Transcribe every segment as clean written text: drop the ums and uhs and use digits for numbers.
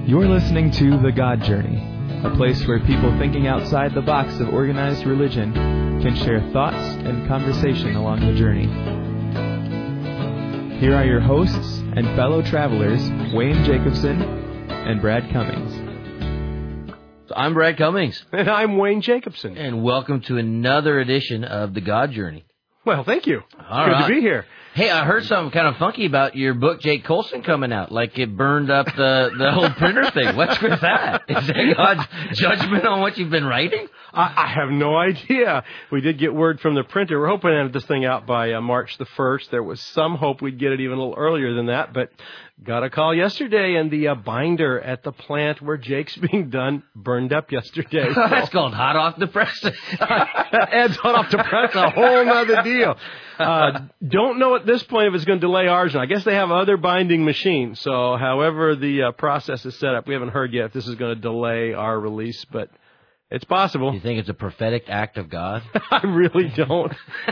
You're listening to The God Journey, a place where people thinking outside the box of organized religion can share thoughts and conversation along the journey. Here are your hosts and fellow travelers, Wayne Jacobson and Brad Cummings. I'm Brad Cummings. And I'm Wayne Jacobson. And welcome to another edition of The God Journey. Well, thank you. All Good right. to be here. Hey, I heard something kind of funky about your book, Jake Colson, coming out. Like it burned up the whole printer thing. What's with that? Is that God's judgment on what you've been writing? I have no idea. We did get word from the printer. We're hoping to have this thing out by March the 1st. There was some hope we'd get it even a little earlier than that, but got a call yesterday, and the binder at the plant where Jake's being done burned up yesterday. So. That's called hot off the press. Adds hot off the press, a whole nother deal. Don't know at this point if it's going to delay ours. And I guess they have other binding machines. So however the process is set up, we haven't heard yet if this is going to delay our release, but it's possible. You think it's a prophetic act of God? I really don't.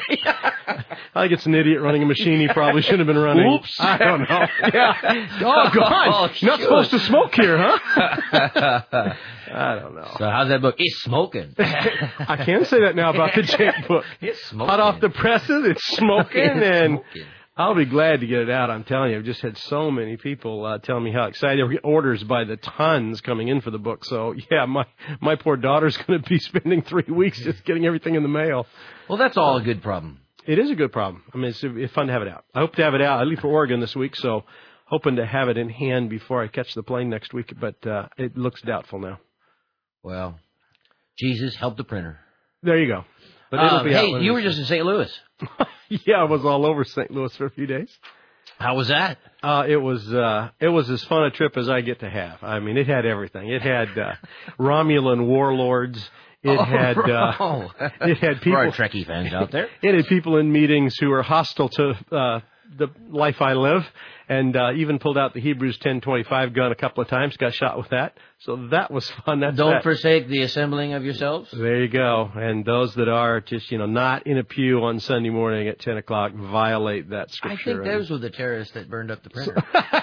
I think it's an idiot running a machine he probably shouldn't have been running. Oops. I don't know. Yeah. Oh, God. Not supposed to smoke here, huh? I don't know. So how's that book? It's smoking. I can say that now about the Jake book. It's smoking. Hot off the presses, it's smoking, It's and smoking. I'll be glad to get it out. I'm telling you, I've just had so many people telling me how excited they were. Orders by the tons coming in for the book. So, yeah, my poor daughter's going to be spending 3 weeks just getting everything in the mail. Well, that's all a good problem. It is a good problem. I mean, it's fun to have it out. I hope to have it out. I leave for Oregon this week, so hoping to have it in hand before I catch the plane next week, but it looks doubtful now. Well, Jesus, help the printer. There you go. But it'll be out hey, you were just in St. Louis. Yeah, I was all over St. Louis for a few days. How was that? It was as fun a trip as I get to have. I mean, it had everything. It had Romulan warlords. It had people. For our Trekkie fans out there. It had people in meetings who were hostile to the life I live, and even pulled out the Hebrews 10:25 gun a couple of times. Got shot with that, so that was fun. Don't forsake the assembling of yourselves. There you go. And those that are just not in a pew on Sunday morning at 10 o'clock violate that scripture. I think those were the terrorists that burned up the printer.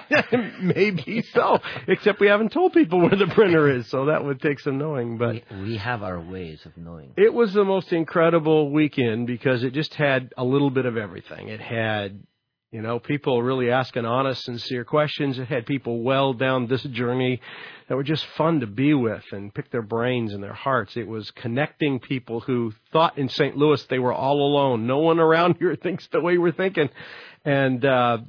Maybe so. Except we haven't told people where the printer is, so that would take some knowing. But we have our ways of knowing. It was the most incredible weekend because it just had a little bit of everything. It had people really asking honest, sincere questions. It had people well down this journey that were just fun to be with and pick their brains and their hearts. It was connecting people who thought in St. Louis they were all alone. No one around here thinks the way we're thinking. And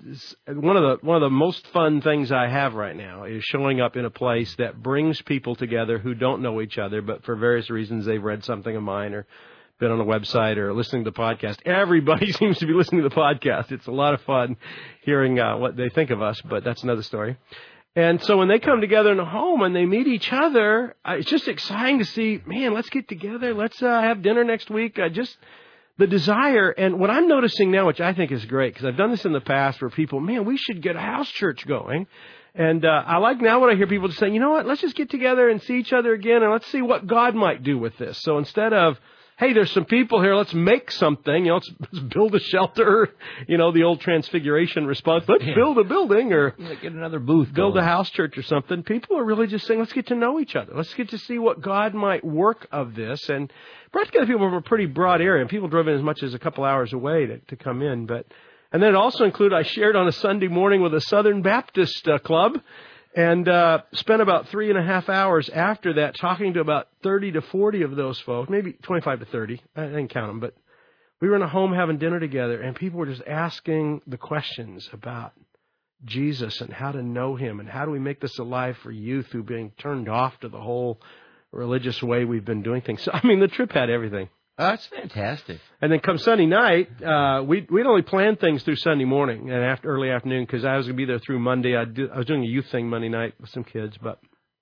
one of the most fun things I have right now is showing up in a place that brings people together who don't know each other, but for various reasons they've read something of mine or been on a website or listening to the podcast. Everybody seems to be listening to the podcast. It's a lot of fun hearing what they think of us, but that's another story. And so when they come together in a home and they meet each other, it's just exciting to see, man, let's get together. Let's have dinner next week. Just the desire. And what I'm noticing now, which I think is great, because I've done this in the past where people, man, we should get a house church going. And I like now when I hear people just saying, you know what, let's just get together and see each other again, and let's see what God might do with this. So instead of, hey, there's some people here, let's make something, let's build a shelter, the old Transfiguration response, let's build a building or get another booth, build a house church or something. People are really just saying, let's get to know each other. Let's get to see what God might work of this. And Brett got people from a pretty broad area, and people drove in as much as a couple hours away to come in. And then it also included, I shared on a Sunday morning with a Southern Baptist club, and spent about 3.5 hours after that talking to about 30 to 40 of those folks, maybe 25 to 30. I didn't count them, but we were in a home having dinner together, and people were just asking the questions about Jesus and how to know Him and how do we make this alive for youth who are being turned off to the whole religious way we've been doing things. So, I mean, the trip had everything. That's fantastic. And then come Sunday night, we'd only planned things through Sunday morning and early afternoon because I was going to be there through Monday. I was doing a youth thing Monday night with some kids, but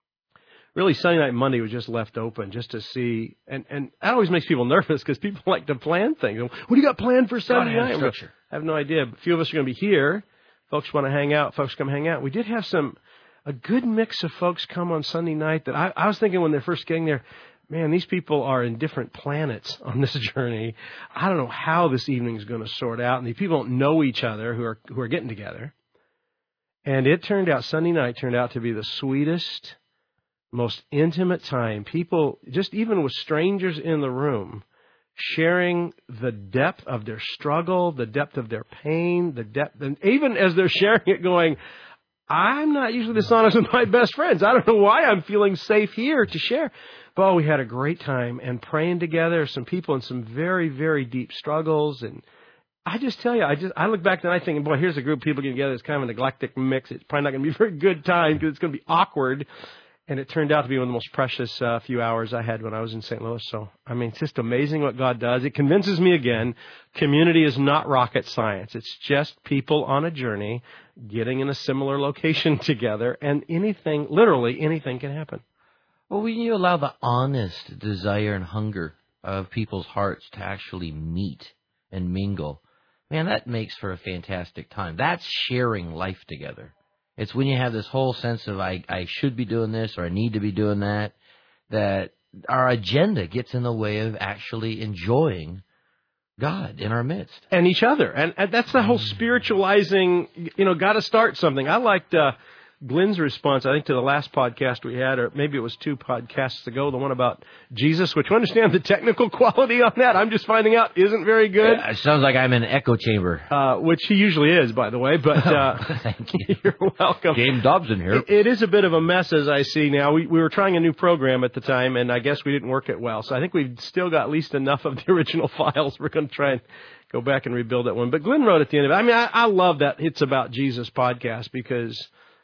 really Sunday night and Monday was just left open just to see. And that always makes people nervous because people like to plan things. What do you got planned for Sunday night? I have no idea. A few of us are going to be here. Folks want to hang out. Folks come hang out. We did have a good mix of folks come on Sunday night that I was thinking when they're first getting there, man, these people are in different planets on this journey. I don't know how this evening is going to sort out. And these people don't know each other who are getting together. And Sunday night turned out to be the sweetest, most intimate time. People, just even with strangers in the room, sharing the depth of their struggle, the depth of their pain, and even as they're sharing it going, I'm not usually this honest with my best friends. I don't know why I'm feeling safe here to share. But we had a great time and praying together, some people in some very, very deep struggles. And I just tell you, I look back and I think, boy, here's a group of people getting together. It's kind of an eclectic mix. It's probably not going to be a very good time because it's going to be awkward. And it turned out to be one of the most precious few hours I had when I was in St. Louis. So, I mean, it's just amazing what God does. It convinces me again, community is not rocket science. It's just people on a journey getting in a similar location together. And anything, literally anything can happen. Well, when you allow the honest desire and hunger of people's hearts to actually meet and mingle, man, that makes for a fantastic time. That's sharing life together. It's when you have this whole sense of I should be doing this or I need to be doing that, that our agenda gets in the way of actually enjoying God in our midst. And each other. And that's the whole spiritualizing, got to start something. I liked Glenn's response, I think, to the last podcast we had, or maybe it was 2 podcasts ago, the one about Jesus, which we understand the technical quality on that, I'm just finding out, isn't very good. Yeah, it sounds like I'm in an echo chamber. Which he usually is, by the way, but thank you. You're welcome. James Dobson here. It is a bit of a mess, as I see now. We were trying a new program at the time, and I guess we didn't work it well. So I think we've still got at least enough of the original files. We're going to try and go back and rebuild that one. But Glenn wrote at the end of it. I mean, I love that It's About Jesus podcast because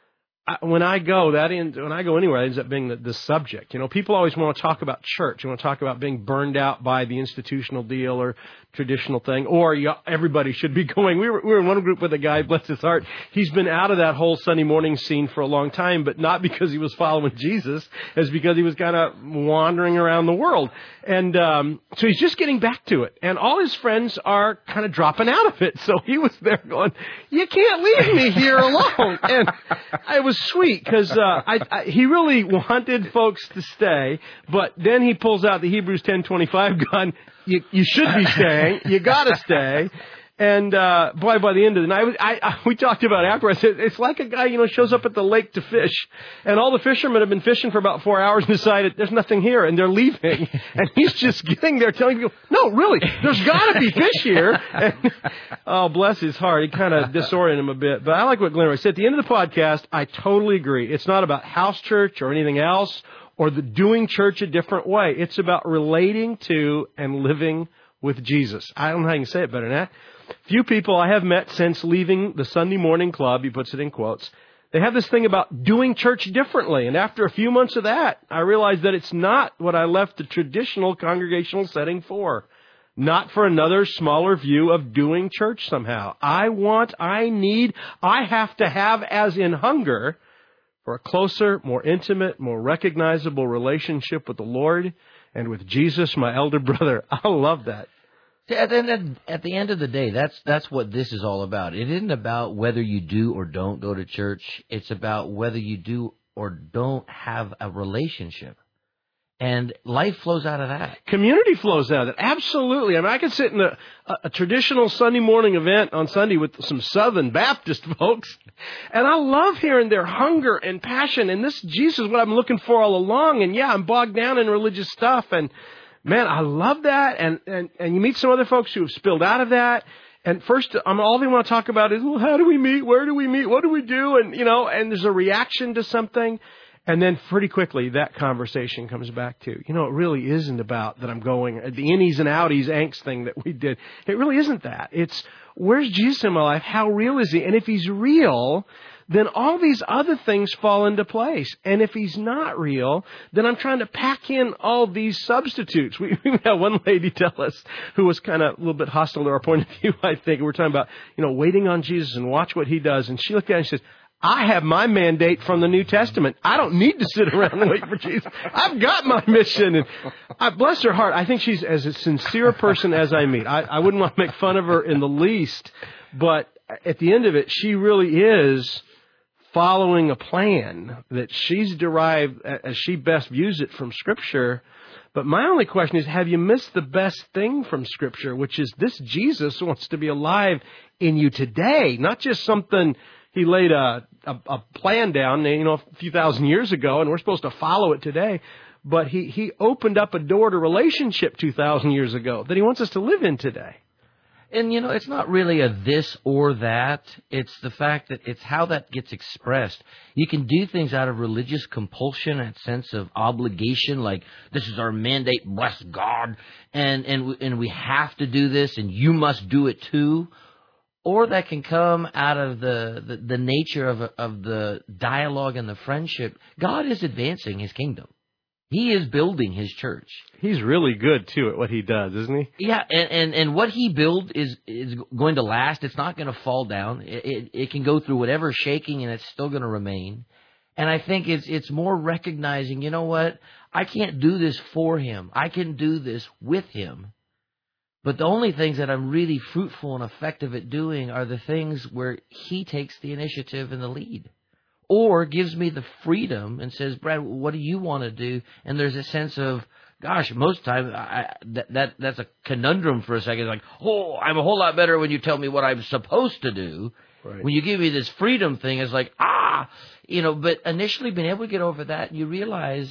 when I go anywhere, it ends up being the subject. People always want to talk about church. You want to talk about being burned out by the institutional deal or traditional thing, or everybody should be going. We were in one group with a guy, bless his heart. He's been out of that whole Sunday morning scene for a long time, but not because he was following Jesus, it's because he was kind of wandering around the world. And so he's just getting back to it. And all his friends are kind of dropping out of it. So he was there going, you can't leave me here alone. And it was sweet because he really wanted folks to stay, but then he pulls out the Hebrews 10:25 gun. You should be staying. You got to stay. And boy, by the end of the night, we talked about it after. I said it's like a guy shows up at the lake to fish, and all the fishermen have been fishing for about 4 hours and decided there's nothing here, and they're leaving, and he's just getting there telling people, no, really, there's got to be fish here. And, oh, bless his heart, he kind of disoriented him a bit. But I like what Glenn said at the end of the podcast. I totally agree. It's not about house church or anything else, or the doing church a different way. It's about relating to and living with Jesus. I don't know how you can say it better than that. Few people I have met since leaving the Sunday morning club, he puts it in quotes, they have this thing about doing church differently. And after a few months of that, I realized that it's not what I left the traditional congregational setting for. Not for another smaller view of doing church somehow. I have to have, as in hunger, for a closer, more intimate, more recognizable relationship with the Lord and with Jesus, my elder brother. I love that. At the end of the day, that's what this is all about. It isn't about whether you do or don't go to church. It's about whether you do or don't have a relationship. And life flows out of that. Community flows out of it. Absolutely. I mean, I could sit in a traditional Sunday morning event on Sunday with some Southern Baptist folks, and I love hearing their hunger and passion. And this Jesus is what I'm looking for all along. And yeah, I'm bogged down in religious stuff. And man, I love that. And you meet some other folks who have spilled out of that. And first, all they want to talk about is, well, how do we meet? Where do we meet? What do we do? And, and there's a reaction to something. And then pretty quickly, that conversation comes back to, it really isn't about that I'm going, the innies and outies angst thing that we did. It really isn't that. It's, where's Jesus in my life? How real is he? And if he's real, then all these other things fall into place. And if he's not real, then I'm trying to pack in all these substitutes. We had one lady tell us, who was kind of a little bit hostile to our point of view, I think. We're talking about, waiting on Jesus and watch what he does. And she looked at it and she says, I have my mandate from the New Testament. I don't need to sit around and wait for Jesus. I've got my mission. And bless her heart, I think she's as a sincere person as I meet. I wouldn't want to make fun of her in the least, but at the end of it, she really is following a plan that she's derived as she best views it from Scripture. But my only question is, have you missed the best thing from Scripture, which is this Jesus wants to be alive in you today, not just something He laid a plan down, a few thousand years ago, and we're supposed to follow it today. But he opened up a door to relationship 2,000 years ago that he wants us to live in today. And, it's not really a this or that. It's the fact that it's how that gets expressed. You can do things out of religious compulsion and sense of obligation, like this is our mandate, bless God, and we have to do this, and you must do it too. Or that can come out of the nature of the dialogue and the friendship. God is advancing His kingdom. He is building His church. He's really good, too, at what He does, isn't He? Yeah, and what He builds is going to last. It's not going to fall down. It can go through whatever shaking, and it's still going to remain. And I think it's more recognizing, you know what? I can't do this for Him. I can do this with Him. But the only things that I'm really fruitful and effective at doing are the things where He takes the initiative and the lead. Or gives me the freedom and says, Brad, what do you want to do? And there's a sense of, gosh, most times that's a conundrum for a second. Like, I'm a whole lot better when you tell me what I'm supposed to do. Right. When you give me this freedom thing, it's like, but initially being able to get over that, you realize,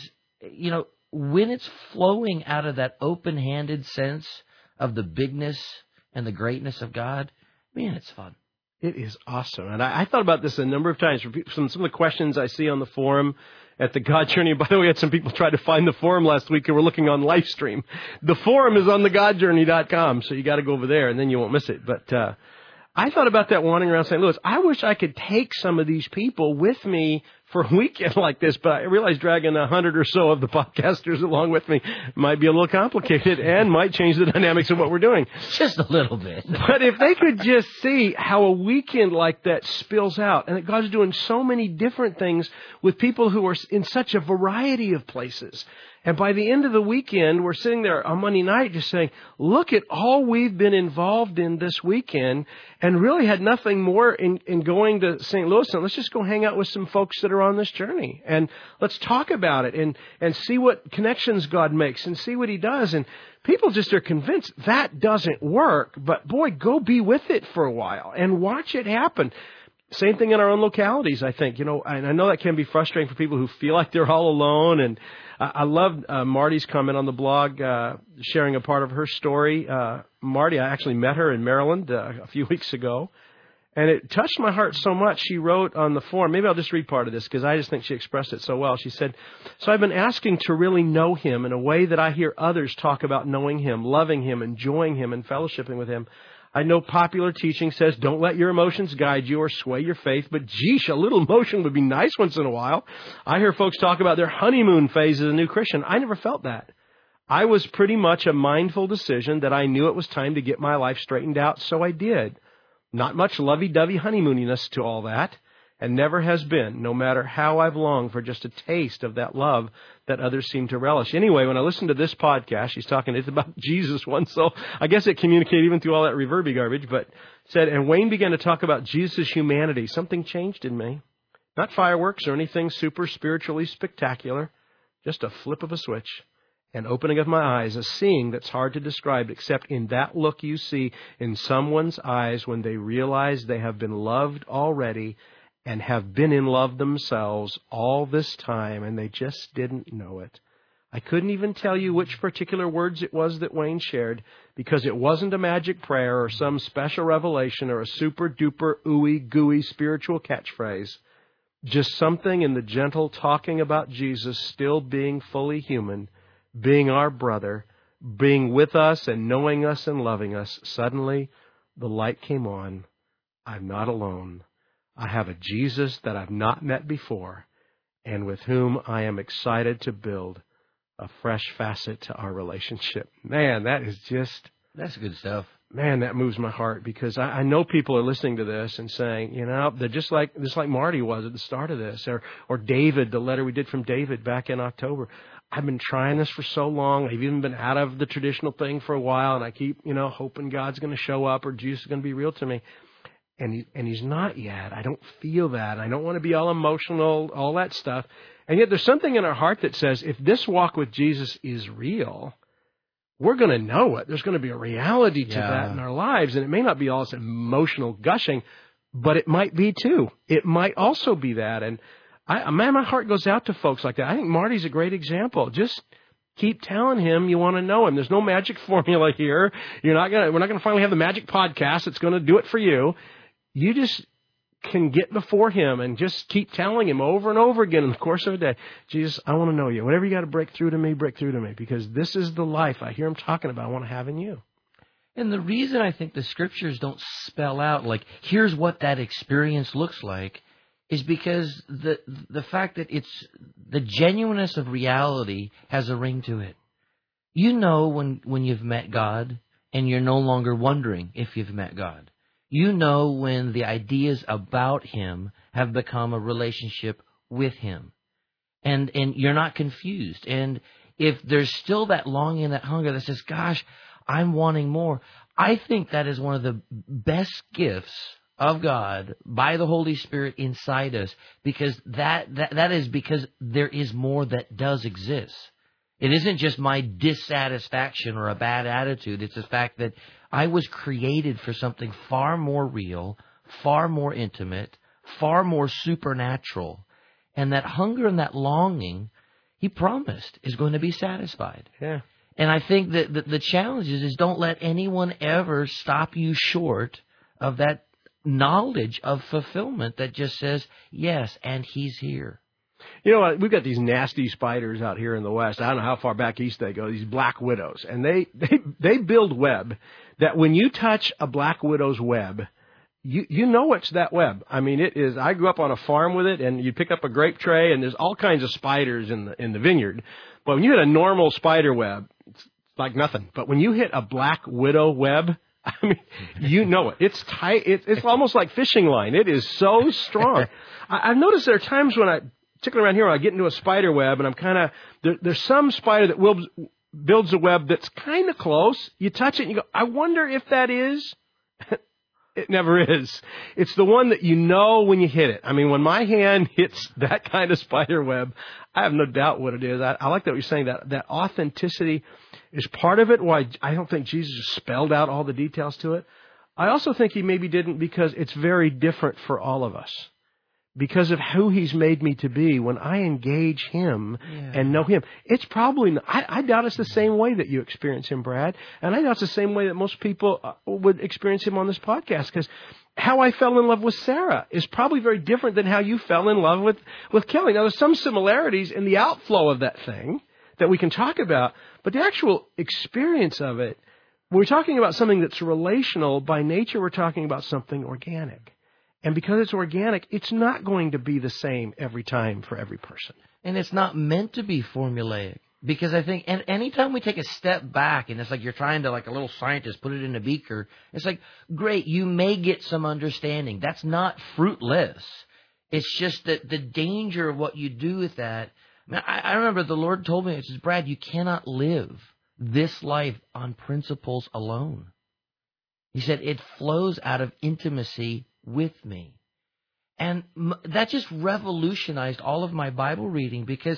when it's flowing out of that open-handed sense of the bigness and the greatness of God, man, it's fun. It is awesome. And I thought about this a number of times. Some of the questions I see on the forum at the God Journey. By the way, I had some people try to find the forum last week who were looking on Livestream. The forum is on thegodjourney.com, so you got to go over there, and then you won't miss it. But I thought about that wandering around St. Louis. I wish I could take some of these people with me for a weekend like this, but I realize dragging 100 or so of the podcasters along with me might be a little complicated and might change the dynamics of what we're doing. Just a little bit. But if they could just see how a weekend like that spills out, and that God's doing so many different things with people who are in such a variety of places. And by the end of the weekend, we're sitting there on Monday night just saying, look at all we've been involved in this weekend, and really had nothing more in going to St. Louis. And let's just go hang out with some folks that are on this journey. And let's talk about it and see what connections God makes and see what He does. And people just are convinced that doesn't work. But boy, go be with it for a while and watch it happen. Same thing in our own localities, I think. And I know that can be frustrating for people who feel like they're all alone. And I loved Marty's comment on the blog, sharing a part of her story. Marty, I actually met her in Maryland a few weeks ago. And it touched my heart so much. She wrote on the forum, maybe I'll just read part of this because I just think she expressed it so well. She said, so I've been asking to really know Him in a way that I hear others talk about knowing Him, loving Him, enjoying Him, and fellowshipping with Him. I know popular teaching says don't let your emotions guide you or sway your faith, but geesh, a little emotion would be nice once in a while. I hear folks talk about their honeymoon phase as a new Christian. I never felt that. I was pretty much a mindful decision that I knew it was time to get my life straightened out, so I did. Not much lovey-dovey honeymooniness to all that, and never has been, no matter how I've longed for just a taste of that love that others seem to relish. Anyway, when I listened to this podcast, she's talking, it's about Jesus one, so I guess it communicated even through all that reverby garbage, but said, and Wayne began to talk about Jesus' humanity. Something changed in me. Not fireworks or anything super spiritually spectacular, just a flip of a switch. An opening of my eyes, a seeing that's hard to describe except in that look you see in someone's eyes when they realize they have been loved already and have been in love themselves all this time, and they just didn't know it. I couldn't even tell you which particular words it was that Wayne shared, because it wasn't a magic prayer or some special revelation or a super-duper ooey-gooey spiritual catchphrase. Just something in the gentle talking about Jesus still being fully human, being our brother, being with us and knowing us and loving us. Suddenly, the light came on. I'm not alone. I have a Jesus that I've not met before and with whom I am excited to build a fresh facet to our relationship. Man, that's good stuff. Man, that moves my heart because I know people are listening to this and saying, they're just like Marty was at the start of this, or David, the letter we did from David back in October. I've been trying this for so long. I've even been out of the traditional thing for a while, and I keep, hoping God's going to show up or Jesus is going to be real to me. And He's not yet. I don't feel that. I don't want to be all emotional, all that stuff. And yet there's something in our heart that says if this walk with Jesus is real, we're going to know it. There's going to be a reality to that in our lives. And it may not be all this emotional gushing, but it might be too. It might also be that. And my heart goes out to folks like that. I think Marty's a great example. Just keep telling him you want to know him. There's no magic formula here. We're not gonna finally have the magic podcast that's going to do it for you. You just can get before him and just keep telling him over and over again in the course of a day, Jesus, I want to know you. Whatever you got to break through to me, because this is the life I hear him talking about. I want to have in you. And the reason I think the scriptures don't spell out, like, here's what that experience looks like, is because the fact that it's the genuineness of reality has a ring to it. You know when you've met God and you're no longer wondering if you've met God. You know when the ideas about him have become a relationship with him. And you're not confused. And if there's still that longing, that hunger that says, gosh, I'm wanting more, I think that is one of the best gifts of God by the Holy Spirit inside us, because that is because there is more that does exist. It isn't just my dissatisfaction or a bad attitude. It's the fact that I was created for something far more real, far more intimate, far more supernatural. And that hunger and that longing, he promised, is going to be satisfied. Yeah. And I think that the challenge is don't let anyone ever stop you short of that knowledge of fulfillment that just says, yes, and he's here. You know what? We've got these nasty spiders out here in the West. I don't know how far back east they go, these black widows. And they build web that when you touch a black widow's web, you know it's that web. I mean, it is. I grew up on a farm with it, and you pick up a grape tray, and there's all kinds of spiders in the vineyard. But when you hit a normal spider web, it's like nothing. But when you hit a black widow web, I mean, you know it. It's tight. It's almost like fishing line. It is so strong. I've noticed there are times when particularly around here, when I get into a spider web, and I'm kind of, there's some spider that builds a web that's kind of close. You touch it, and you go, I wonder if that is. It never is. It's the one that you know when you hit it. I mean, when my hand hits that kind of spider web, I have no doubt what it is. I like that what you're saying, that authenticity is part of it, why I don't think Jesus spelled out all the details to it. I also think he maybe didn't, because it's very different for all of us. Because of who he's made me to be, when I engage him and know him, it's probably, I doubt it's the same way that you experience him, Brad. And I doubt it's the same way that most people would experience him on this podcast. Because how I fell in love with Sarah is probably very different than how you fell in love with Kelly. Now, there's some similarities in the outflow of that thing that we can talk about, but the actual experience of it, when we're talking about something that's relational, by nature we're talking about something organic. And because it's organic, it's not going to be the same every time for every person. And it's not meant to be formulaic. Because I think, and anytime we take a step back, and it's like you're trying to, like a little scientist, put it in a beaker, it's like, great, you may get some understanding. That's not fruitless. It's just that the danger of what you do with that. I remember the Lord told me, it says, Brad, you cannot live this life on principles alone. He said, it flows out of intimacy with me. And that just revolutionized all of my Bible reading, because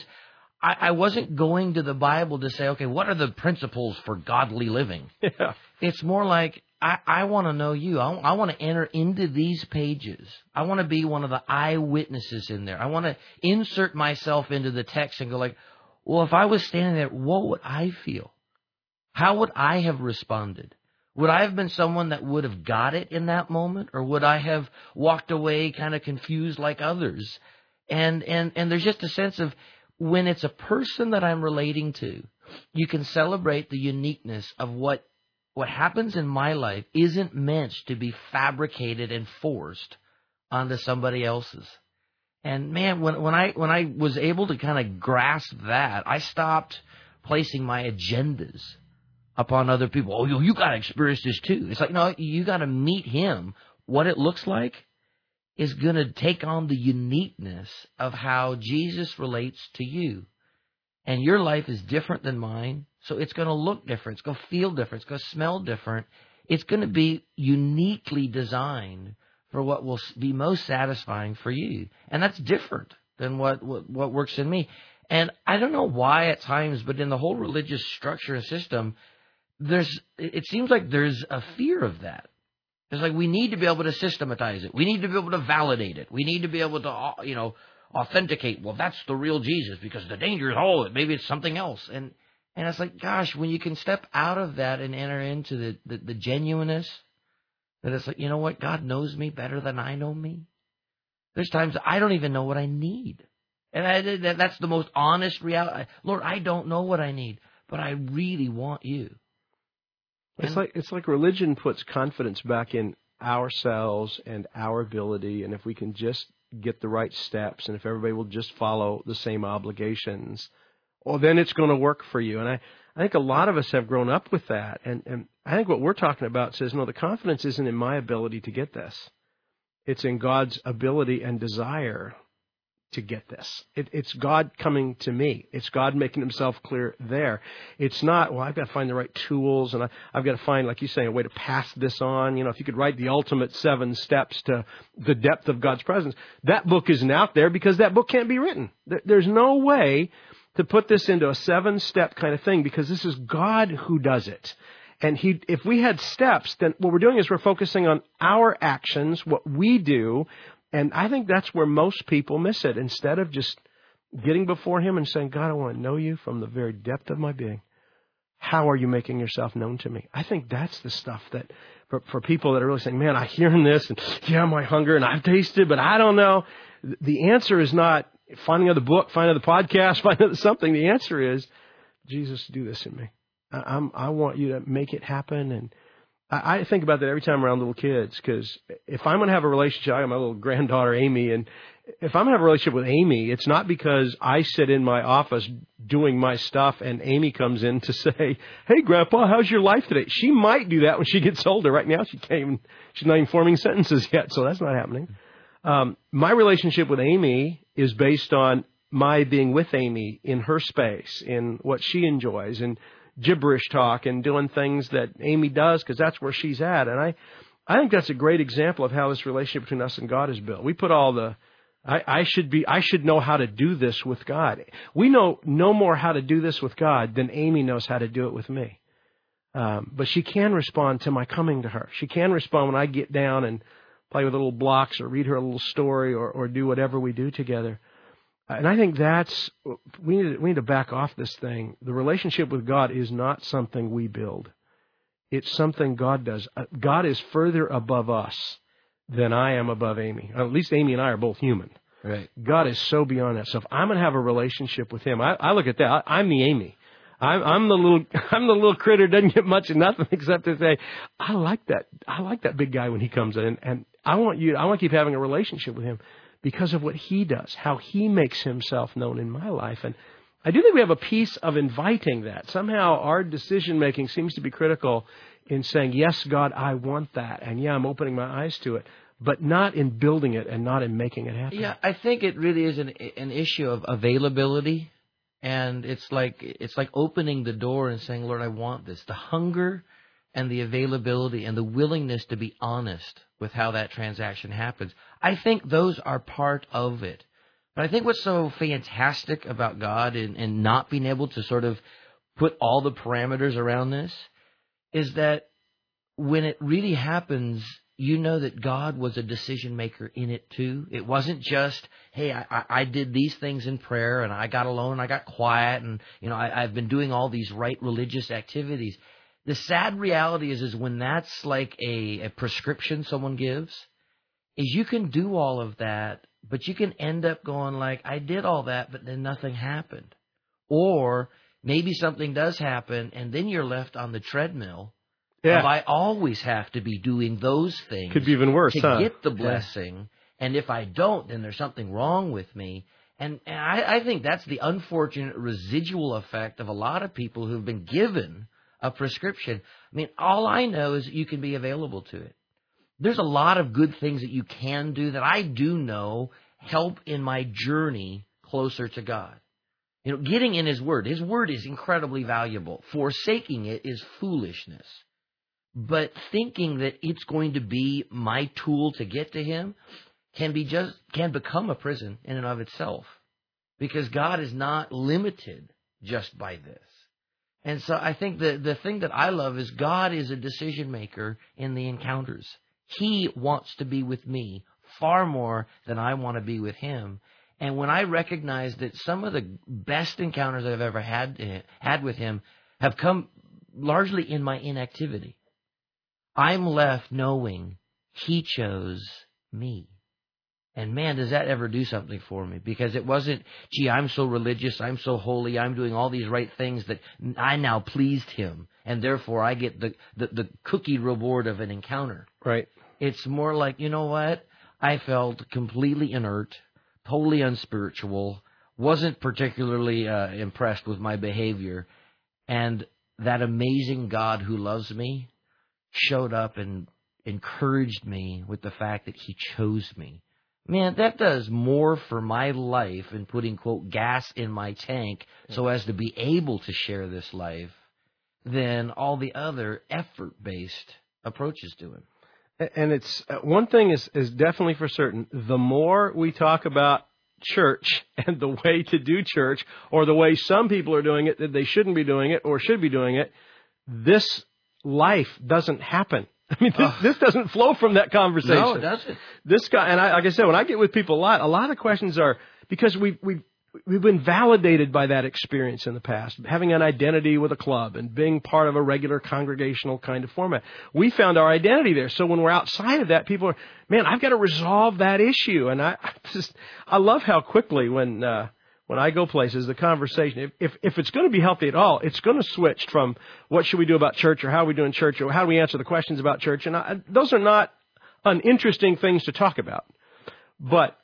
I wasn't going to the Bible to say, okay, what are the principles for godly living? Yeah. It's more like, I want to know you. I want to enter into these pages. I want to be one of the eyewitnesses in there. I want to insert myself into the text and go like, well, if I was standing there, what would I feel? How would I have responded? Would I have been someone that would have got it in that moment? Or would I have walked away kind of confused like others? And there's just a sense of, when it's a person that I'm relating to, you can celebrate the uniqueness of what happens in my life isn't meant to be fabricated and forced onto somebody else's. And man, when I was able to kind of grasp that, I stopped placing my agendas upon other people. Oh, you got to experience this too. It's like, no, you got to meet him. What it looks like is going to take on the uniqueness of how Jesus relates to you. And your life is different than mine, so it's going to look different. It's going to feel different. It's going to smell different. It's going to be uniquely designed for what will be most satisfying for you. And that's different than what works in me. And I don't know why at times, but in the whole religious structure and system, it seems like there's a fear of that. It's like we need to be able to systematize it. We need to be able to validate it. We need to be able to, authenticate. Well, that's the real Jesus because the danger is all of it. Maybe it's something else. And it's like, gosh, when you can step out of that and enter into the genuineness, that it's like, you know what? God knows me better than I know me. There's times I don't even know what I need. And that's the most honest reality. Lord, I don't know what I need, but I really want you. It's like religion puts confidence back in ourselves and our ability, and if we can just get the right steps, and if everybody will just follow the same obligations, well, then it's going to work for you. And I think a lot of us have grown up with that, and I think what we're talking about says, no, the confidence isn't in my ability to get this. It's in God's ability and desire to get this. It's God coming to me. It's God making himself clear there. It's not, well, I've got to find the right tools, and I've got to find, like you say, a way to pass this on. If you could write the ultimate 7 steps to the depth of God's presence, that book isn't out there because that book can't be written. There's no way to put this into a 7-step kind of thing because this is God who does it. And if we had steps, then what we're doing is we're focusing on our actions, what we do. And I think that's where most people miss it. Instead of just getting before him and saying, God, I want to know you from the very depth of my being. How are you making yourself known to me? I think that's the stuff that for people that are really saying, man, I hear this and yeah, my hunger and I've tasted, but I don't know. The answer is not finding another book, finding another podcast, finding another something. The answer is, Jesus, do this in me. I want you to make it happen. And I think about that every time around little kids, because if I'm going to have a relationship, I have my little granddaughter, Amy, and if I'm going to have a relationship with Amy, it's not because I sit in my office doing my stuff and Amy comes in to say, hey, Grandpa, how's your life today? She might do that when she gets older. Right now, she's not even forming sentences yet, so that's not happening. My relationship with Amy is based on my being with Amy in her space, in what she enjoys, and gibberish talk and doing things that Amy does because that's where she's at. And I think that's a great example of how this relationship between us and God is built. We put all the, I should know how to do this with God. We know no more how to do this with God than Amy knows how to do it with me. But she can respond to my coming to her. She can respond when I get down and play with little blocks or read her a little story or do whatever we do together. And I think we need to back off this thing. The relationship with God is not something we build. It's something God does. God is further above us than I am above Amy. At least Amy and I are both human. Right. God is so beyond that. So if I'm going to have a relationship with him, I look at that. I'm the Amy. I'm the little critter doesn't get much of nothing except to say, I like that big guy when he comes in, and I want to keep having a relationship with him. Because of what he does, how he makes himself known in my life. And I do think we have a piece of inviting that. Somehow our decision-making seems to be critical in saying, yes, God, I want that. And yeah, I'm opening my eyes to it. But not in building it and not in making it happen. Yeah, I think it really is an issue of availability. And it's like opening the door and saying, Lord, I want this. The hunger and the availability and the willingness to be honest with how that transaction happens. I think those are part of it. But I think what's so fantastic about God and not being able to sort of put all the parameters around this is that when it really happens, you know that God was a decision maker in it too. It wasn't just, hey, I did these things in prayer and I got alone and I got quiet and I've been doing all these right religious activities. The sad reality is when that's like a prescription someone gives, is you can do all of that, but you can end up going like, I did all that, but then nothing happened. Or maybe something does happen, and then you're left on the treadmill. Yeah. I always have to be doing those things. Could be even worse, to get the blessing. Yeah. And if I don't, then there's something wrong with me. And I think that's the unfortunate residual effect of a lot of people who've been given a prescription. I mean, all I know is that you can be available to it. There's a lot of good things that you can do that I do know help in my journey closer to God. Getting in His Word. His Word is incredibly valuable. Forsaking it is foolishness. But thinking that it's going to be my tool to get to Him can become a prison in and of itself. Because God is not limited just by this. And so I think the thing that I love is God is a decision maker in the encounters. He wants to be with me far more than I want to be with him. And when I recognize that some of the best encounters I've ever had with him have come largely in my inactivity, I'm left knowing he chose me. And man, does that ever do something for me? Because it wasn't, gee, I'm so religious, I'm so holy, I'm doing all these right things that I now pleased him, and therefore I get the cookie reward of an encounter. Right. It's more like, you know what? I felt completely inert, totally unspiritual, wasn't particularly impressed with my behavior, and that amazing God who loves me showed up and encouraged me with the fact that he chose me. Man, that does more for my life in putting, quote, gas in my tank so as to be able to share this life than all the other effort-based approaches to it. And it's one thing is definitely for certain. The more we talk about church and the way to do church, or the way some people are doing it, that they shouldn't be doing it or should be doing it, this life doesn't happen. I mean, this doesn't flow from that conversation. No, it doesn't. This guy, and like I said, when I get with people a lot of the questions are because we've been validated by that experience in the past, having an identity with a club and being part of a regular congregational kind of format. We found our identity there. So when we're outside of that, people are, man, I've got to resolve that issue. And I love how quickly when I go places, the conversation, if it's going to be healthy at all, it's going to switch from what should we do about church, or how are we doing church, or how do we answer the questions about church. And those are not uninteresting things to talk about. But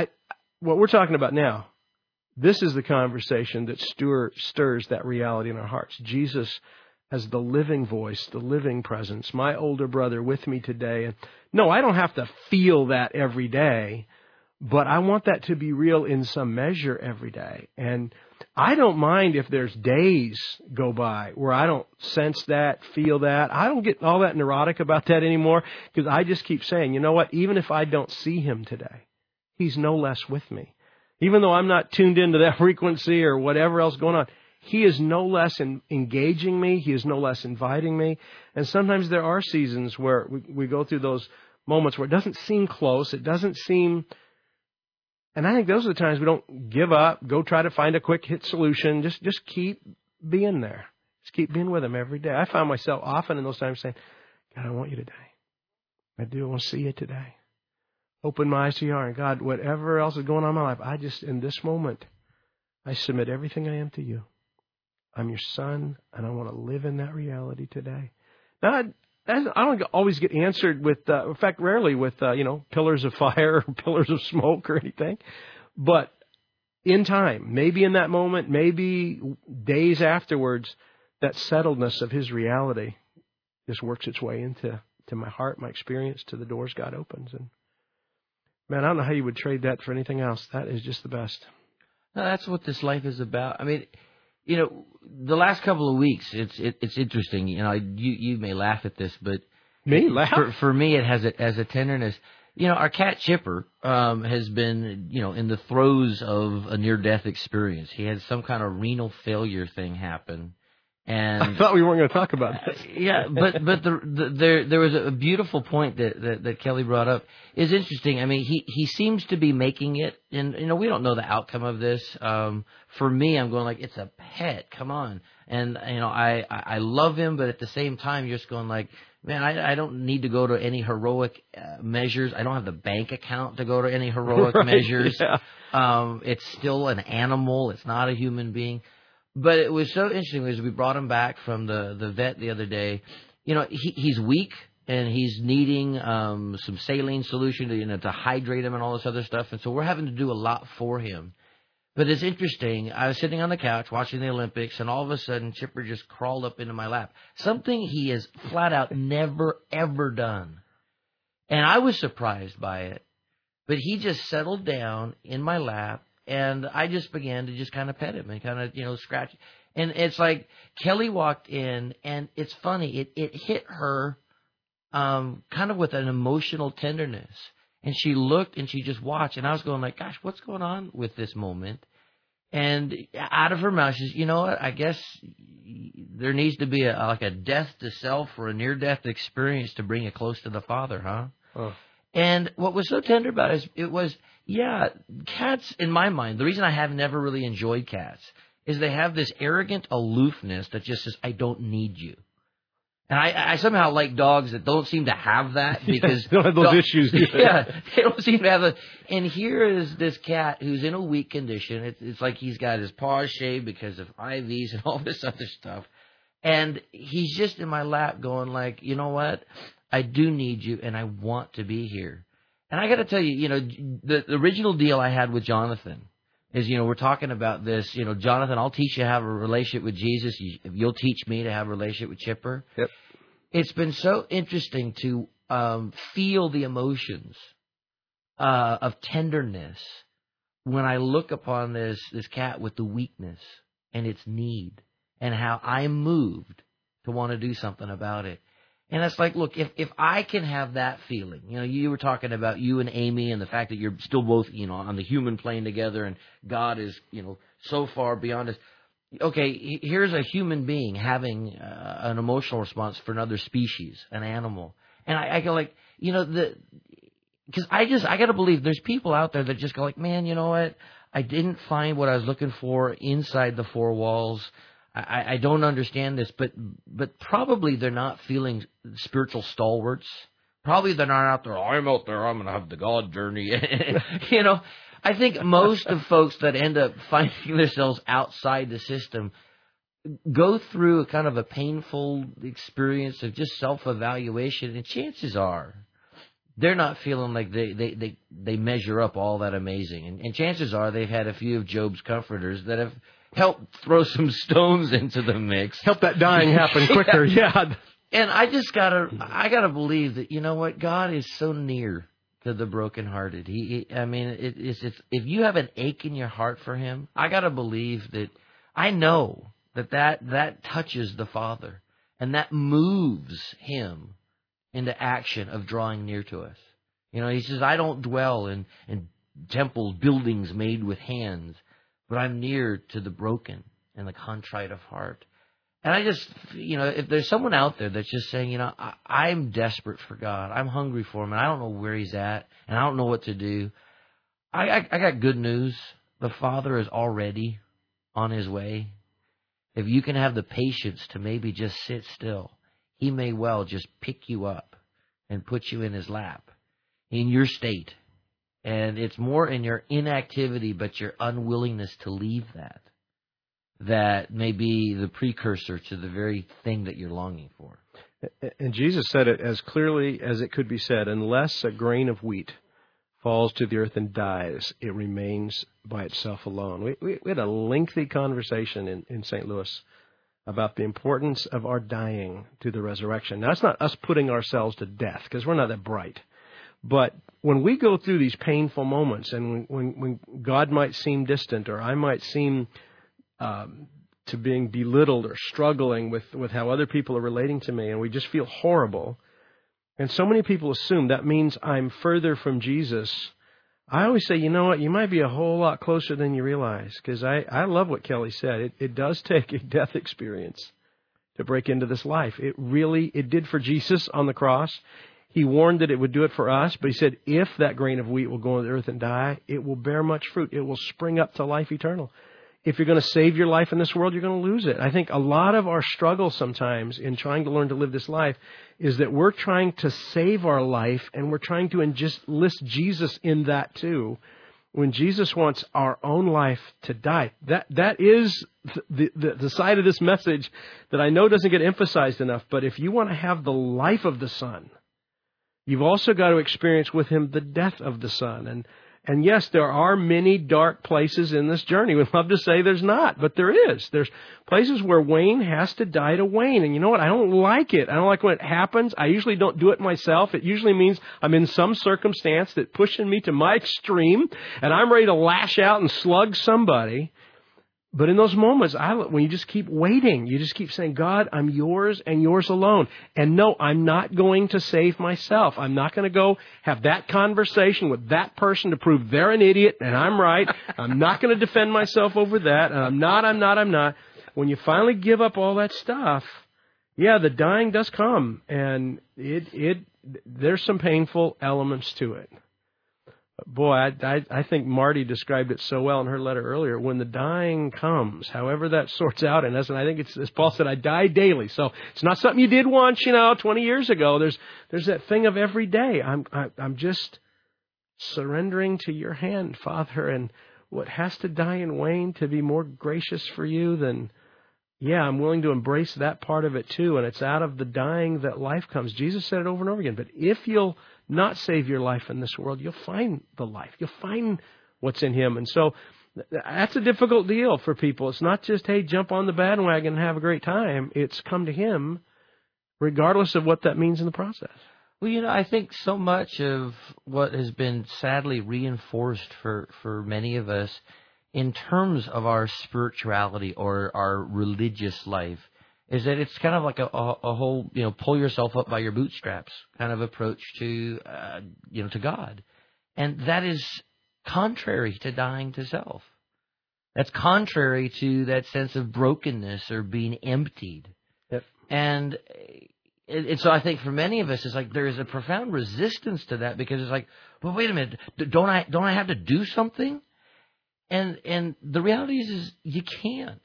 what we're talking about now, this is the conversation that stirs that reality in our hearts. Jesus as the living voice, the living presence, my older brother with me today. And no, I don't have to feel that every day, but I want that to be real in some measure every day. And I don't mind if there's days go by where I don't sense that, feel that. I don't get all that neurotic about that anymore, because I just keep saying, you know what, even if I don't see him today, he's no less with me. Even though I'm not tuned into that frequency or whatever else going on, he is no less engaging me. He is no less inviting me. And sometimes there are seasons where we go through those moments where it doesn't seem close. It doesn't seem... And I think those are the times we don't give up, go try to find a quick hit solution. Just keep being there. Just keep being with him every day. I find myself often in those times saying, God, I want you today. I do. I want to see you today. Open my eyes to your heart. And God, whatever else is going on in my life, in this moment, I submit everything I am to you. I'm your son, and I want to live in that reality today. Now, I don't always get answered with, in fact, rarely with, pillars of fire or pillars of smoke or anything. But in time, maybe in that moment, maybe days afterwards, that settledness of his reality just works its way into my heart, my experience, to the doors God opens. And man, I don't know how you would trade that for anything else. That is just the best. No, that's what this life is about. I mean, the last couple of weeks, it's interesting. You may laugh at this, but me laugh for me, it has a tenderness. Our cat Chipper has been in the throes of a near-death experience. He had some kind of renal failure thing happen, and I thought we weren't going to talk about this. Yeah, but there was a beautiful point that Kelly brought up. Is interesting. I mean, he seems to be making it, and we don't know the outcome of this. For me, I'm going like, it's a pet. Come on, and I love him, but at the same time, you're just going like, man, I don't need to go to any heroic measures. I don't have the bank account to go to any heroic measures. Yeah. It's still an animal. It's not a human being. But it was so interesting as we brought him back from the vet the other day. He's weak and he's needing some saline solution to hydrate him and all this other stuff. And so we're having to do a lot for him. But it's interesting. I was sitting on the couch watching the Olympics, and all of a sudden Chipper just crawled up into my lap. Something he has flat out never, ever done. And I was surprised by it. But he just settled down in my lap. And I just began to just kind of pet him and kind of, scratch. And it's like Kelly walked in, and it's funny. It hit her kind of with an emotional tenderness. And she looked and she just watched. And I was going like, gosh, what's going on with this moment? And out of her mouth, she says, you know what? I guess there needs to be a death to self or a near-death experience to bring you close to the Father, huh? Oh. And what was so tender about it was, cats, in my mind, the reason I have never really enjoyed cats is they have this arrogant aloofness that just says, I don't need you. And I somehow like dogs that don't seem to have that because they don't have those issues. Yeah, they don't seem to have that. And here is this cat who's in a weak condition. It's like he's got his paws shaved because of IVs and all this other stuff. And he's just in my lap going like, you know what? I do need you and I want to be here. And I got to tell you, you know, the original deal I had with Jonathan is, you know, we're talking about this, you know, Jonathan, I'll teach you how to have a relationship with Jesus. You'll teach me to have a relationship with Chipper. Yep. It's been so interesting to feel the emotions of tenderness when I look upon this cat with the weakness and its need and how I'm moved to want to do something about it. And it's like, look, if I can have that feeling, you know, you were talking about you and Amy and the fact that you're still both, you know, on the human plane together and God is, you know, so far beyond us. Okay, here's a human being having an emotional response for another species, an animal. And I go like, you know, because I got to believe there's people out there that just go like, man, you know what? I didn't find what I was looking for inside the four walls. I don't understand this, but probably they're not feeling spiritual stalwarts. Probably they're not out there, I'm out there, I'm going to have the God journey. You know, I think most of folks that end up finding themselves outside the system go through a kind of a painful experience of just self-evaluation, and chances are they're not feeling like they measure up all that amazing. And chances are they've had a few of Job's comforters that have help throw some stones into the mix. Help that dying happen quicker. Yeah. And I gotta believe that, you know what, God is so near to the brokenhearted. It's if you have an ache in your heart for Him, I gotta believe that I know that touches the Father and that moves Him into action of drawing near to us. You know, He says, I don't dwell in temples, buildings made with hands, but I'm near to the broken and the contrite of heart. And I just, you know, if there's someone out there that's just saying, you know, I'm desperate for God, I'm hungry for Him, and I don't know where He's at, and I don't know what to do, I got good news. The Father is already on His way. If you can have the patience to maybe just sit still, He may well just pick you up and put you in His lap in your state. And it's more in your inactivity, but your unwillingness to leave that may be the precursor to the very thing that you're longing for. And Jesus said it as clearly as it could be said, unless a grain of wheat falls to the earth and dies, it remains by itself alone. We had a lengthy conversation in St. Louis about the importance of our dying to the resurrection. Now, it's not us putting ourselves to death, because we're not that bright. But when we go through these painful moments, and when God might seem distant, or I might seem to being belittled or struggling with how other people are relating to me, and we just feel horrible, and so many people assume that means I'm further from Jesus, I always say, you know what, you might be a whole lot closer than you realize, because I love what Kelly said. It does take a death experience to break into this life. It did for Jesus on the cross. He warned that it would do it for us, but He said, if that grain of wheat will go on the earth and die, it will bear much fruit. It will spring up to life eternal. If you're going to save your life in this world, you're going to lose it. I think a lot of our struggle sometimes in trying to learn to live this life is that we're trying to save our life, and we're trying to just list Jesus in that too, when Jesus wants our own life to die. That is the side of this message that I know doesn't get emphasized enough, but if you want to have the life of the Son, you've also got to experience with Him the death of the Son. And yes, there are many dark places in this journey. We'd love to say there's not, but there is. There's places where Wayne has to die to Wayne. And you know what? I don't like it. I don't like when it happens. I usually don't do it myself. It usually means I'm in some circumstance that's pushing me to my extreme, and I'm ready to lash out and slug somebody. But in those moments, when you just keep waiting, you just keep saying, God, I'm yours and yours alone. And no, I'm not going to save myself. I'm not going to go have that conversation with that person to prove they're an idiot and I'm right. I'm not going to defend myself over that. And I'm not. When you finally give up all that stuff, yeah, the dying does come. And there's some painful elements to it. Boy, I think Marty described it so well in her letter earlier. When the dying comes, however that sorts out in us, and I think it's, as Paul said, I die daily. So it's not something you did once, 20 years ago. There's that thing of every day. I'm just surrendering to your hand, Father, and what has to die and wane to be more gracious for you, then yeah, I'm willing to embrace that part of it too. And it's out of the dying that life comes. Jesus said it over and over again. But if you'll not save your life in this world, you'll find the life. You'll find what's in Him. And so that's a difficult deal for people. It's not just, hey, jump on the bandwagon and have a great time. It's come to Him, regardless of what that means in the process. Well, I think so much of what has been sadly reinforced for many of us in terms of our spirituality or our religious life is that it's kind of like a whole, pull yourself up by your bootstraps kind of approach to God. And that is contrary to dying to self. That's contrary to that sense of brokenness or being emptied. Yep. And so I think for many of us, it's like there is a profound resistance to that because it's like, well, wait a minute, don't I have to do something? And the reality is you can't.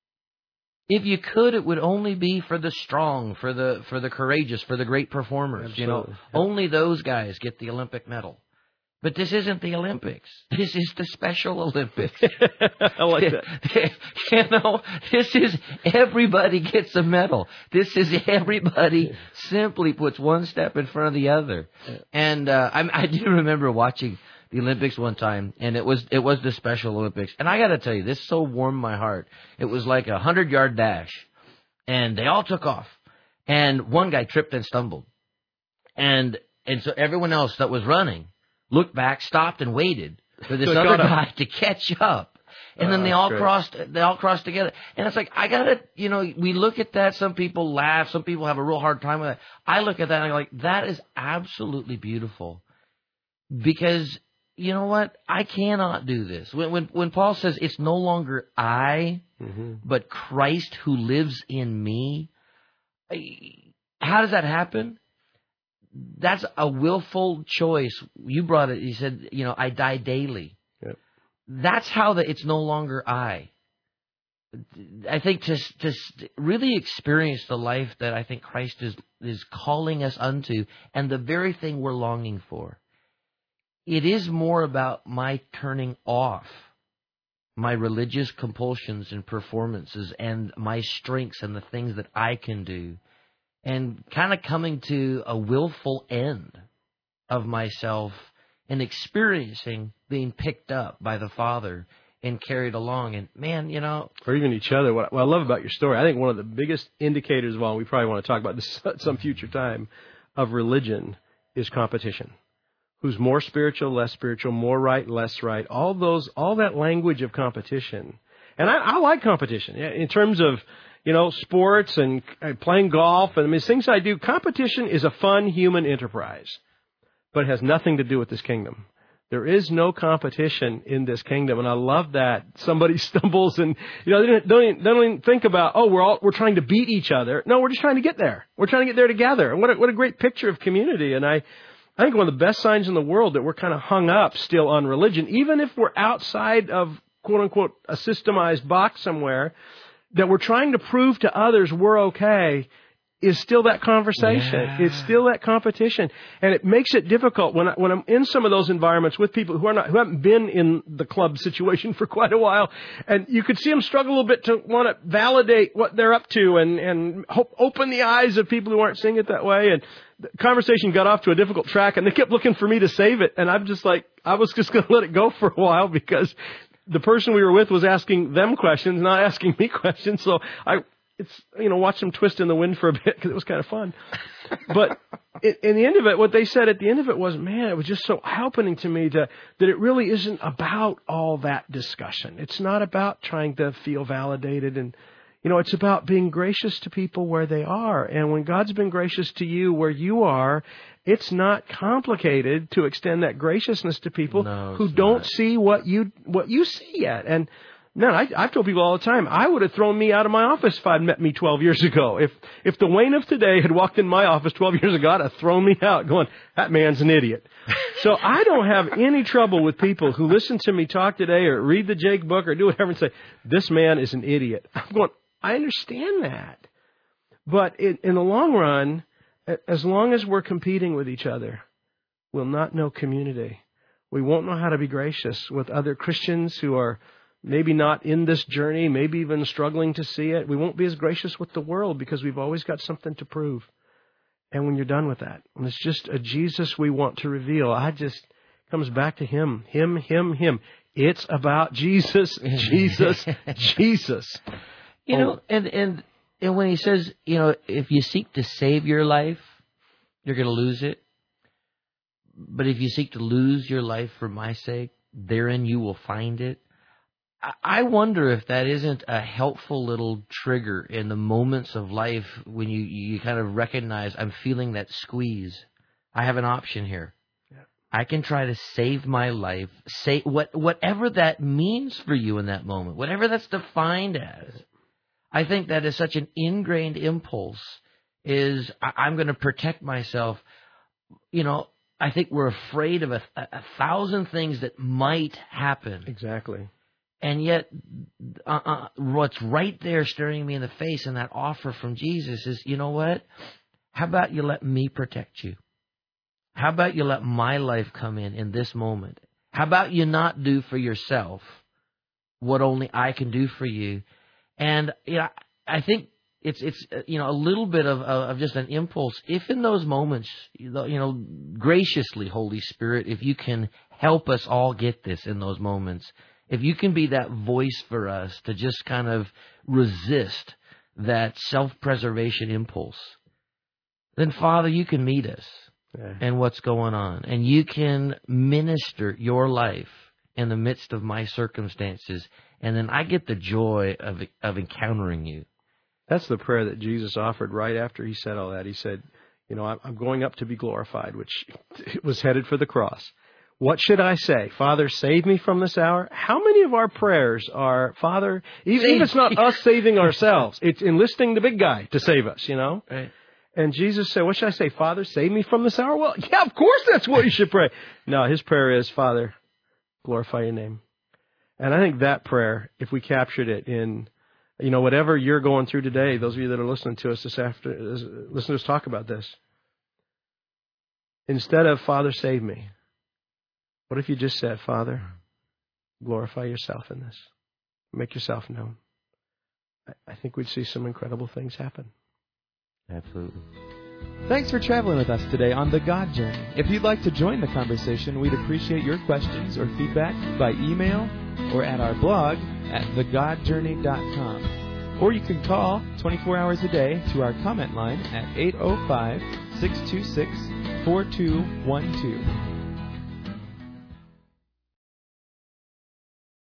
If you could, it would only be for the strong, for the courageous, for the great performers. Absolutely. Only those guys get the Olympic medal. But this isn't the Olympics. This is the Special Olympics. I like that. This is everybody gets a medal. This is everybody simply puts one step in front of the other. And I do remember watching the Olympics one time, and it was the Special Olympics. And I got to tell you, this so warmed my heart. It was like a 100-yard dash, and they all took off. And one guy tripped and stumbled. And so everyone else that was running looked back, stopped, and waited for this other guy to catch up. And then they all crossed together. And it's like, I gotta, we look at that, some people laugh, some people have a real hard time with it. I look at that and I'm like, that is absolutely beautiful. Because, you know what? I cannot do this. When Paul says it's no longer I, but Christ who lives in me, how does that happen? That's a willful choice. You brought it. You said, I die daily. Yep. That's how it's no longer I. I think to really experience the life that I think Christ is calling us unto, and the very thing we're longing for. It is more about my turning off my religious compulsions and performances and my strengths and the things that I can do, and kind of coming to a willful end of myself and experiencing being picked up by the Father and carried along. And man, or even each other. What I love about your story, I think one of the biggest indicators, we probably want to talk about this at some future time, of religion is competition. Who's more spiritual, less spiritual, more right, less right, all that language of competition. And I like competition in terms of, sports and playing golf and things I do. Competition is a fun human enterprise, but it has nothing to do with this kingdom. There is no competition in this kingdom, and I love that. Somebody stumbles and they don't even think about, we're trying to beat each other. No, we're just trying to get there. We're trying to get there together. And what a great picture of community. And I think one of the best signs in the world that we're kind of hung up still on religion, even if we're outside of quote unquote a systemized box somewhere, that we're trying to prove to others we're okay, is still that conversation. Yeah. It's still that competition. And it makes it difficult when I'm in some of those environments with people who haven't been in the club situation for quite a while, and you could see them struggle a little bit to want to validate what they're up to and open the eyes of people who aren't seeing it that way. And the conversation got off to a difficult track, and they kept looking for me to save it. And I'm just like, I was just going to let it go for a while because the person we were with was asking them questions, not asking me questions. So watch them twist in the wind for a bit because it was kind of fun. But in the end of it, what they said at the end of it was, man, it was just so eye-opening to me that it really isn't about all that discussion. It's not about trying to feel validated, and it's about being gracious to people where they are. And when God's been gracious to you where you are, it's not complicated to extend that graciousness to people who don't see what you see yet. And Man, I've told people all the time, I would have thrown me out of my office if I'd met me 12 years ago. If the Wayne of today had walked in my office 12 years ago, I'd have thrown me out going, that man's an idiot. So I don't have any trouble with people who listen to me talk today or read the Jake book or do whatever and say, this man is an idiot. I'm going, I understand that. But in the long run, as long as we're competing with each other, we'll not know community. We won't know how to be gracious with other Christians who are maybe not in this journey, maybe even struggling to see it. We won't be as gracious with the world because we've always got something to prove. And when you're done with that, when it's just a Jesus we want to reveal, comes back to Him. It's about Jesus, Jesus, Jesus. And when He says, if you seek to save your life, you're going to lose it. But if you seek to lose your life for my sake, therein you will find it. I wonder if that isn't a helpful little trigger in the moments of life when you kind of recognize I'm feeling that squeeze. I have an option here. Yeah. I can try to save my life, say whatever that means for you in that moment, whatever that's defined as. I think that is such an ingrained impulse is I'm going to protect myself. I think we're afraid of a thousand things that might happen. Exactly. And yet, what's right there staring me in the face in that offer from Jesus is, you know what? How about you let me protect you? How about you let my life come in this moment? How about you not do for yourself what only I can do for you? And I think it's a little bit of just an impulse. If in those moments, graciously, Holy Spirit, if you can help us all get this in those moments. If you can be that voice for us to just kind of resist that self-preservation impulse, then, Father, you can meet us and what's going on. And you can minister your life in the midst of my circumstances. And then I get the joy of encountering you. That's the prayer that Jesus offered right after He said all that. He said, I'm going up to be glorified, which was headed for the cross. What should I say? Father, save me from this hour? How many of our prayers are, Father, even if it's not us saving ourselves, it's enlisting the big guy to save us, Right. And Jesus said, what should I say? Father, save me from this hour? Well, yeah, of course that's what you should pray. No, His prayer is, Father, glorify your name. And I think that prayer, if we captured it in, whatever you're going through today, those of you that are listening to us listen to us talk about this. Instead of, Father, save me, what if you just said, Father, glorify yourself in this. Make yourself known. I think we'd see some incredible things happen. Absolutely. Thanks for traveling with us today on The God Journey. If you'd like to join the conversation, we'd appreciate your questions or feedback by email or at our blog at thegodjourney.com. Or you can call 24 hours a day to our comment line at 805-626-4212.